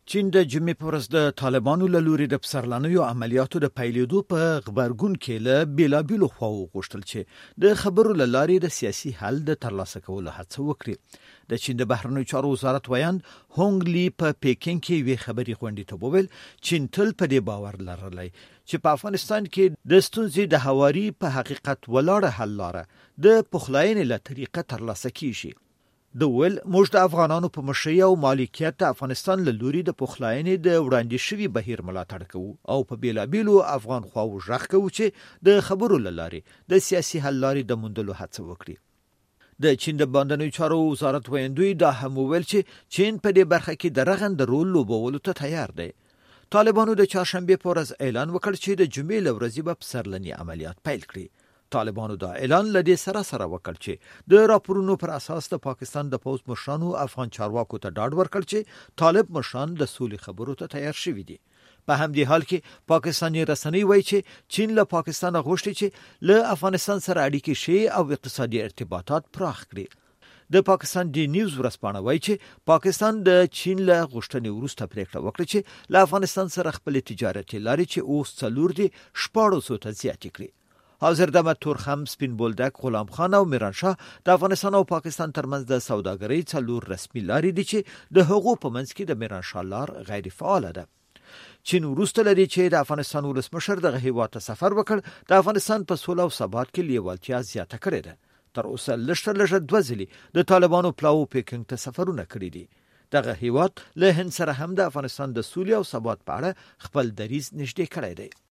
چین د جمعې په ورځ د طالبانو له لوري د پسرلنیو عملیاتو د پیلېدو په غبرګون کې له بیلابیلو خواوو غوښتل چې د خبرو له لارې د سیاسي حل د ترلاسه کولو هڅه وکړي. د چین د بهرنیو چارو وزارت ویاند هونګ لی په پیکینګ کې وی خبري غونډې ته وویل چین تل په دې باور لرلی چې په افغانستان کې د ستونزې د هواري په حقیقت ولاړه حل لاره د پخلاینې له طریقه ترلاسه کیږي. د ول موږ د افغانانو په مشرۍ او مالکیت د افغانستان له لوري د پخلاینې د وړاندې شوي بهیر ملاتړ کوو او په بیلابیلو افغان خواو ژغ کوو چې د خبرو له لارې د سیاسي حل لارې د موندلو هڅه وکړي. د چین د باندنیو چارو وزارت ویاندوی دا هم وویل چې چین په دې برخه کې د رغند رول لوبولو ته تیار دی. طالبانو د چهارشنبه په ورځ اعلان وکړ چې د جمعې له ورځې به پسرلني عملیات پیل کړي. طالبانو دا اعلان لدې سره وکړ چې د راپورونو پر اساس د پاکستان د پوز مشرانو افغان چارواکو ته ډاډ ورکړ چې طالب مشران د سولې خبرو ته تیار شوي دي. په همدې حال کې پاکستاني رسنۍ وایي چې چین له پاکستان غوښتي چې له افغانستان سره اړیکې شي او اقتصادي ارتباطات پراخ کړي. د پاکستان دی نیوز ورسپانه وایي چې پاکستان د چین له غوښتنې وروسته پریکړه وکړه چې له افغانستان سره خپل تجارتي لارې چې اوس څلور دي 1400 ته زیاتې کړي. حاضر دمه تورخم سپین بولدک غلام خان او میران شاه د افغانستان او پاکستان ترمنځ د سوداګرۍ څلور رسمي لارې دي چې د هغو په منځ کې د میران شاه لار غیر فعال ده. چین وروسته لري چې د افغانستان ولسمشر دغه هیواد ته سفر وکړ د افغانستان په سوله او ثبات کې لیوالتیا زیاته کړې ده. تر اوسه لږ دوه ځلې د طالبانو پلاو پیکینګ ته سفرونه کړي دي. دغه هیواد له هند سره هم د افغانستان د سولې او ثبات په اړه خپل دریځ نږدې کړی دی.